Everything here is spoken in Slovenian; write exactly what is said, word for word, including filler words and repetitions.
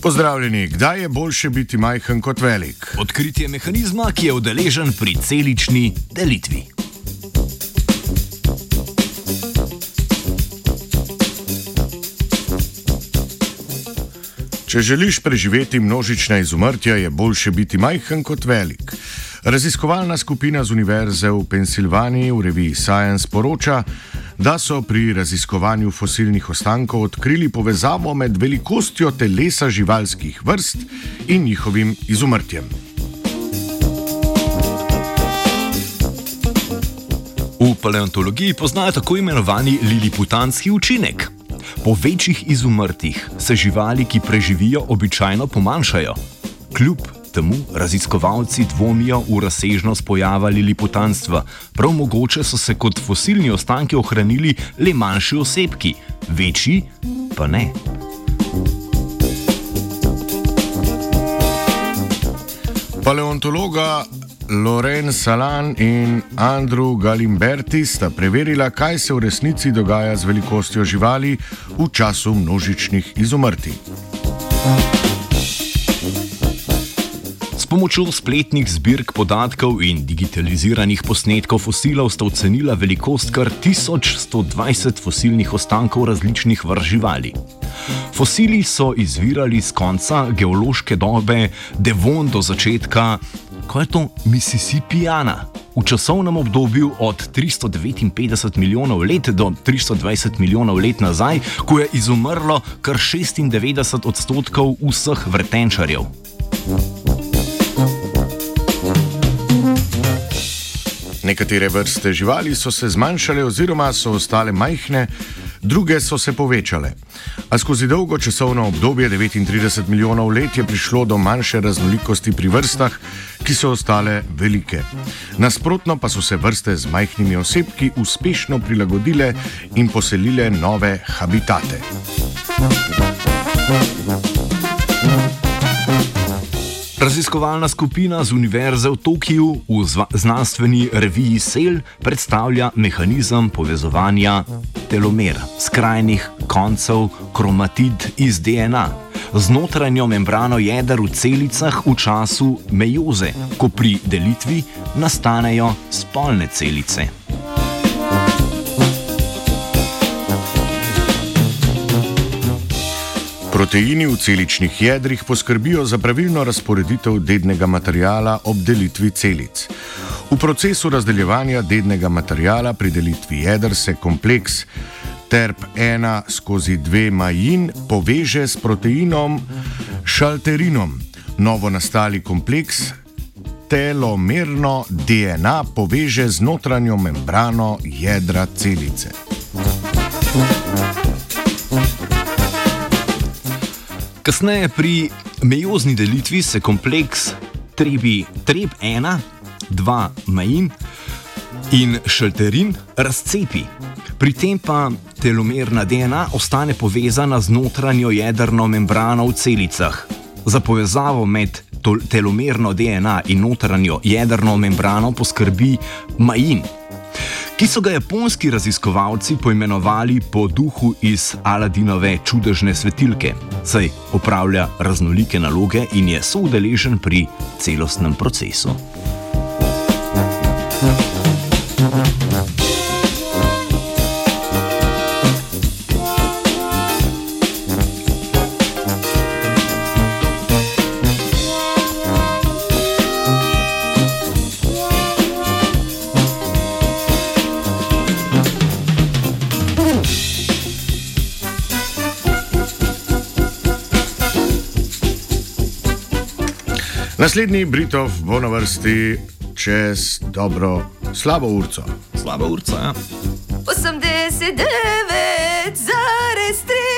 Pozdravljeni, kdaj je boljše biti majhen kot velik? Odkritje mehanizma, ki je udeležen pri celični delitvi. Če želiš preživeti množična izumrtja, je boljše biti majhen kot velik. Raziskovalna skupina z Univerze v Pensilvaniji v reviji Science poroča, da so pri raziskovanju fosilnih ostankov odkrili povezavo med velikostjo telesa živalskih vrst in njihovim izumrtjem. V paleontologiji poznajo tako imenovani liliputanski učinek. Po večjih izumrtih se živali, ki preživijo, običajno pomanjšajo. Kljub temu raziskovalci dvomijo v razsežnost pojava liliputanstva. Prav mogoče so se kot fosilni ostanki ohranili le manjši osebki, večji pa ne. Paleontologa Loren Salan in Andrew Galimberti sta preverila, kaj se v resnici dogaja z velikostjo živali v času množičnih izumrtij. S pomočjo spletnih zbirk podatkov in digitaliziranih posnetkov fosilov sta ocenila velikost kar tisoč sto dvajset fosilnih ostankov različnih vrst živali. Fosili so izvirali z konca geološke dobe Devon do začetka, ko je to Mississippijana, v časovnem obdobju od tristo devetinpetdeset milijonov let do tristo dvajset milijonov let nazaj, ko je izumrlo kar šestindevetdeset odstotkov vseh vretenčarjev. Nekatere vrste živali so se zmanjšale oziroma so ostale majhne, druge so se povečale. A skozi dolgo časovno obdobje devetintrideset milijonov let je prišlo do manjše raznolikosti pri vrstah, ki so ostale velike. Nasprotno pa so se vrste z majhnimi osebki uspešno prilagodile in poselile nove habitate. Raziskovalna skupina z Univerze v Tokiu v znanstveni reviji Cell predstavlja mehanizem povezovanja telomer, skrajnih koncev kromatid iz D N A, z notranjo membrano jeder v celicah v času mejoze, ko pri delitvi nastanejo spolne celice. Proteini v celičnih jedrih poskrbijo za pravilno razporeditev dednega materiala ob delitvi celic. V procesu razdeljevanja dednega materiala pri delitvi jeder se kompleks T E R P ena skozi dve majin poveže s proteinom šalterinom. Novo nastali kompleks telomerno D N A poveže z notranjo membrano jedra celice. Kasneje pri mejozni delitvi se kompleks T E R P ena, dva majin in šalterin razcepi. Pri tem pa telomerna D N A ostane povezana z notranjo jedrno membrano v celicah. Za povezavo med telomerno D N A in notranjo jedrno membrano poskrbi majin, ki so ga japonski raziskovalci poimenovali po duhu iz Aladinove čudežne svetilke, saj opravlja raznolike naloge in je soudeležen pri celostnem procesu. Naslednji Britov bo na vrsti čez dobro slabo urco. Slaba urca, ja. osemdeset devet zarez tri